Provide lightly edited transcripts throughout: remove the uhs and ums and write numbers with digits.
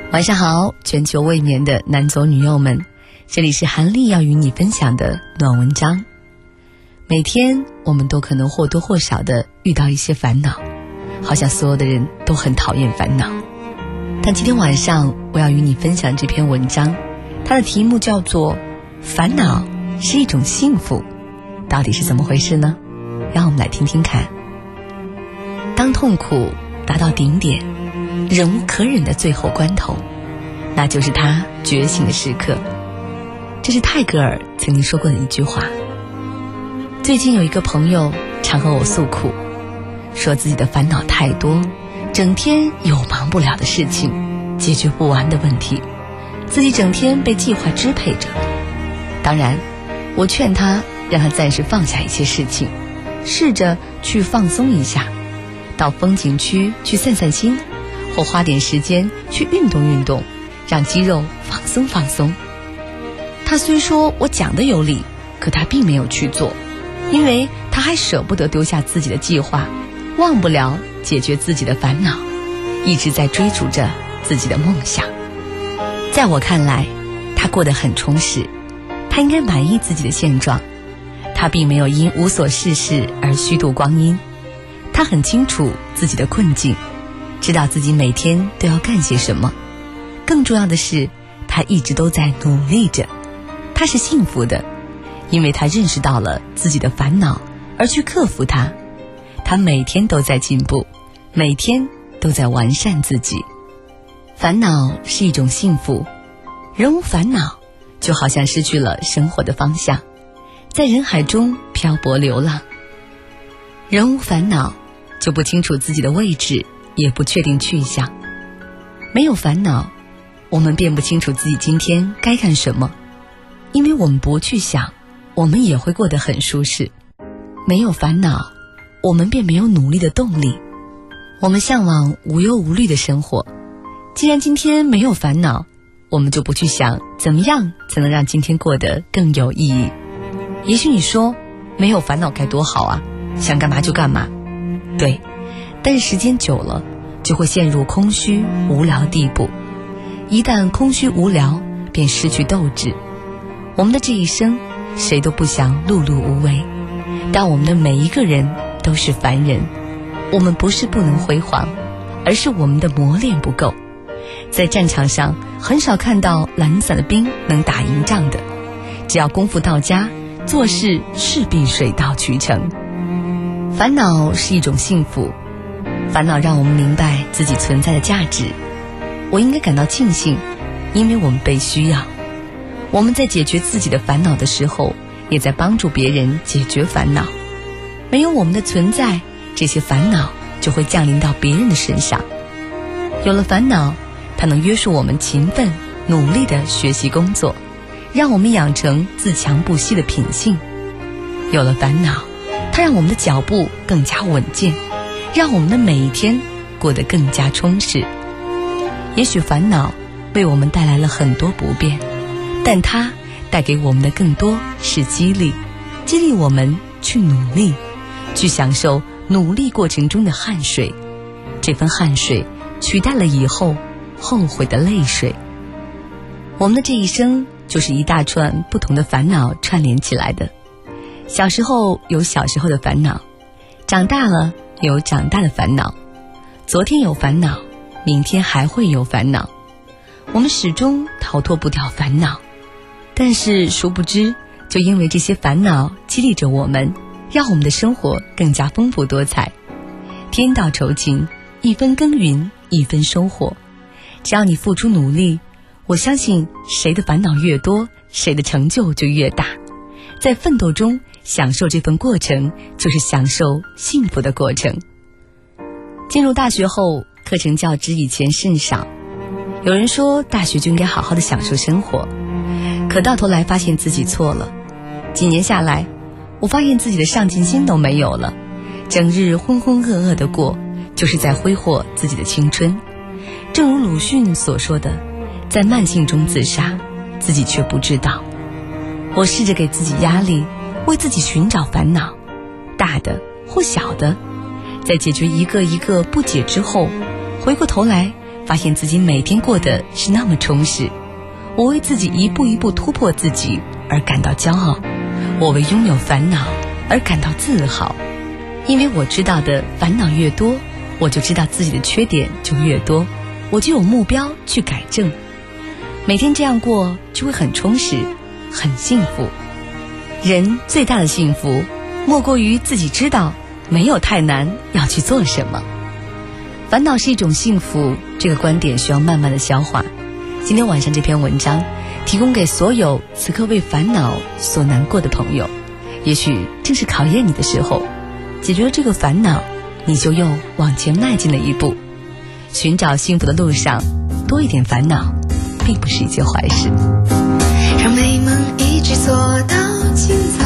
晚上好，全球未眠的男左女右们，这里是韩丽要与你分享的暖文章。每天我们都可能或多或少的遇到一些烦恼，好像所有的人都很讨厌烦恼。但今天晚上我要与你分享这篇文章，它的题目叫做烦恼是一种幸福，到底是怎么回事呢？让我们来听听看。当痛苦达到顶点，忍无可忍的最后关头，那就是他觉醒的时刻。这是泰戈尔曾经说过的一句话。最近有一个朋友常和我诉苦，说自己的烦恼太多，整天有忙不了的事情，解决不完的问题，自己整天被计划支配着。当然我劝他让他暂时放下一些事情，试着去放松一下，到风景区去散散心，或花点时间去运动运动，让肌肉放松放松。他虽说我讲的有理，可他并没有去做，因为他还舍不得丢下自己的计划，忘不了解决自己的烦恼，一直在追逐着自己的梦想。在我看来，他过得很充实，他应该满意自己的现状，他并没有因无所事事而虚度光阴。他很清楚自己的困境，知道自己每天都要干些什么，更重要的是他一直都在努力着。他是幸福的，因为他认识到了自己的烦恼而去克服它。他每天都在进步，每天都在完善自己。烦恼是一种幸福，人无烦恼就好像失去了生活的方向，在人海中漂泊流浪。人无烦恼就不清楚自己的位置，也不确定去向。没有烦恼，我们便不清楚自己今天该干什么，因为我们不去想，我们也会过得很舒适。没有烦恼，我们便没有努力的动力。我们向往无忧无虑的生活，既然今天没有烦恼，我们就不去想怎么样才能让今天过得更有意义。也许你说没有烦恼该多好啊，想干嘛就干嘛。对，但是时间久了就会陷入空虚无聊地步，一旦空虚无聊，便失去斗志。我们的这一生谁都不想碌碌无为，但我们的每一个人都是凡人。我们不是不能辉煌，而是我们的磨练不够。在战场上很少看到懒散的兵能打赢仗的，只要功夫到家，做事势必水到渠成。烦恼是一种幸福，烦恼让我们明白自己存在的价值。我应该感到庆幸，因为我们被需要。我们在解决自己的烦恼的时候，也在帮助别人解决烦恼。没有我们的存在，这些烦恼就会降临到别人的身上。有了烦恼，它能约束我们勤奋努力的学习工作，让我们养成自强不息的品性。有了烦恼，它让我们的脚步更加稳健，让我们的每一天过得更加充实。也许烦恼为我们带来了很多不便，但它带给我们的更多是激励，激励我们去努力，去享受努力过程中的汗水。这份汗水取代了以后后悔的泪水。我们的这一生就是一大串不同的烦恼串联起来的。小时候有小时候的烦恼，长大了有长大的烦恼，昨天有烦恼，明天还会有烦恼。我们始终逃脱不掉烦恼，但是殊不知，就因为这些烦恼激励着我们，让我们的生活更加丰富多彩。天道酬勤，一分耕耘一分收获。只要你付出努力，我相信谁的烦恼越多，谁的成就就越大。在奋斗中享受这份过程，就是享受幸福的过程。进入大学后，课程较之以前甚少。有人说大学就应该好好的享受生活，可到头来发现自己错了。几年下来，我发现自己的上进心都没有了，整日浑浑噩噩的过，就是在挥霍自己的青春。正如鲁迅所说的，在慢性中自杀，自己却不知道。我试着给自己压力，为自己寻找烦恼，大的或小的，在解决一个一个不解之后，回过头来发现自己每天过得是那么充实。我为自己一步一步突破自己而感到骄傲，我为拥有烦恼而感到自豪。因为我知道的烦恼越多，我就知道自己的缺点就越多，我就有目标去改正。每天这样过就会很充实，很幸福。人最大的幸福莫过于自己知道没有太难要去做什么。烦恼是一种幸福，这个观点需要慢慢的消化。今天晚上这篇文章提供给所有此刻为烦恼所难过的朋友，也许正是考验你的时候。解决了这个烦恼，你就又往前迈进了一步。寻找幸福的路上多一点烦恼并不是一件坏事。 让美梦一直做到清早，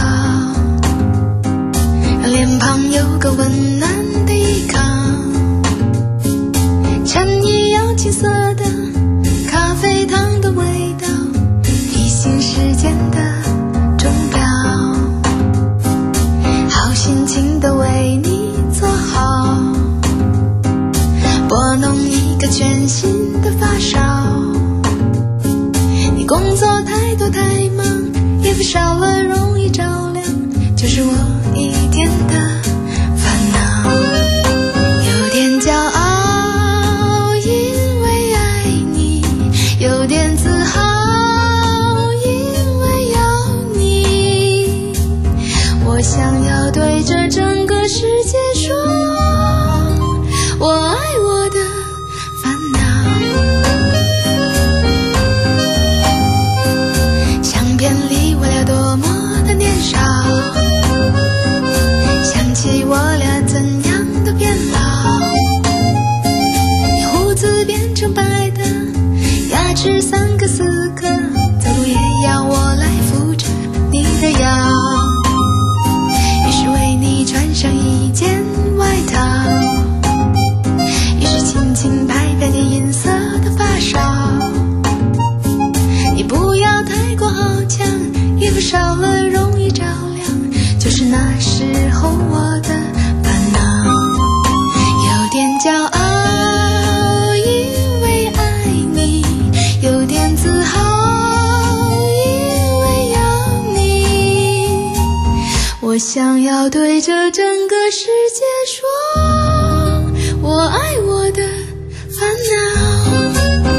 让脸庞有个温暖的依靠，衬衣要青涩的咖啡糖的味道，提醒时间的钟表，好心情的为你做好，拨弄一个全新的发梢。你工作太多太忙，衣服少了容易着凉，就是我一点的烦恼。有点骄傲，因为爱你；有点自豪，因为有你。我想要对着整个世界说，我爱我的烦恼。相片里我俩多么的年少，想起我俩怎样的变老。你胡子变成白的，牙齿3个4个，走路也要我来扶着你的腰。于是为你穿上一件外套，于是轻轻拍拍你银色的发梢。你不要太过好强，衣服少了容易着凉，就是那时候我的烦恼。有点骄傲，因为爱你；有点自豪，因为有你。我想要对着整个世界说，我爱我的烦恼。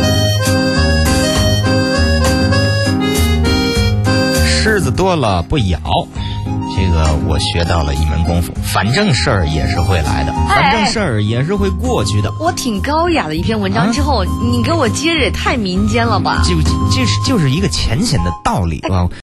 虱子多了不咬，这个我学到了一门功夫，反正事儿也是会来的，反正事儿也是会过去的。 我挺高雅的一篇文章之后，你给我接着也太民间了吧？ 就是一个浅显的道理啊。